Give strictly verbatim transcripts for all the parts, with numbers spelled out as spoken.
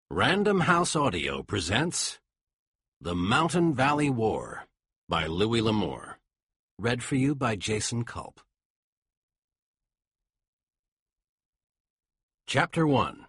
Random House Audio presents The Mountain Valley War by Louis L'Amour. Read for you by Jason Culp. Chapter one.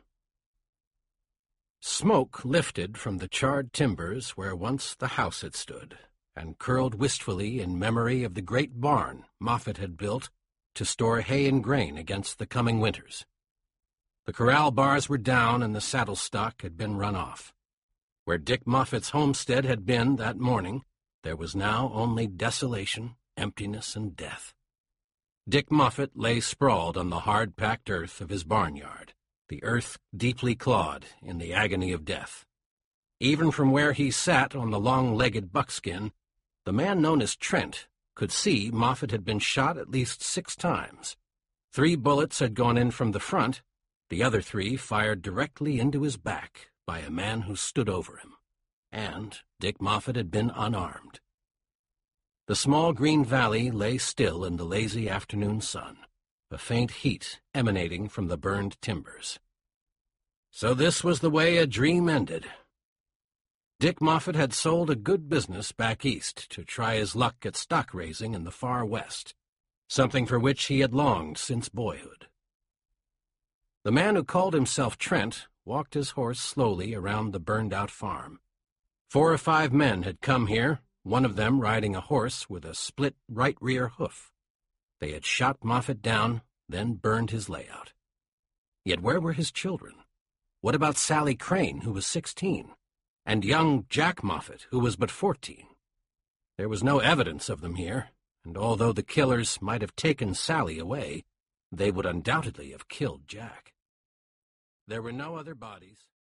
Smoke lifted from the charred timbers where once the house had stood, and curled wistfully in memory of the great barn Moffett had built to store hay and grain against the coming winters. The corral bars were down and the saddle stock had been run off. Where Dick Moffett's homestead had been that morning, there was now only desolation, emptiness, and death. Dick Moffett lay sprawled on the hard-packed earth of his barnyard, the earth deeply clawed in the agony of death. Even from where he sat on the long-legged buckskin, the man known as Trent could see Moffett had been shot at least six times. Three bullets had gone in from the front, the other three fired directly into his back by a man who stood over him, and Dick Moffett had been unarmed. The small green valley lay still in the lazy afternoon sun, a faint heat emanating from the burned timbers. So this was the way a dream ended. Dick Moffett had sold a good business back east to try his luck at stock raising in the far west, something for which he had longed since boyhood. The man who called himself Trent walked his horse slowly around the burned-out farm. Four or five men had come here, one of them riding a horse with a split right rear hoof. They had shot Moffett down, then burned his layout. Yet where were his children? What about Sally Crane, who was sixteen, and young Jack Moffett, who was but fourteen? There was no evidence of them here, and although the killers might have taken Sally away, they would undoubtedly have killed Jack. There were no other bodies.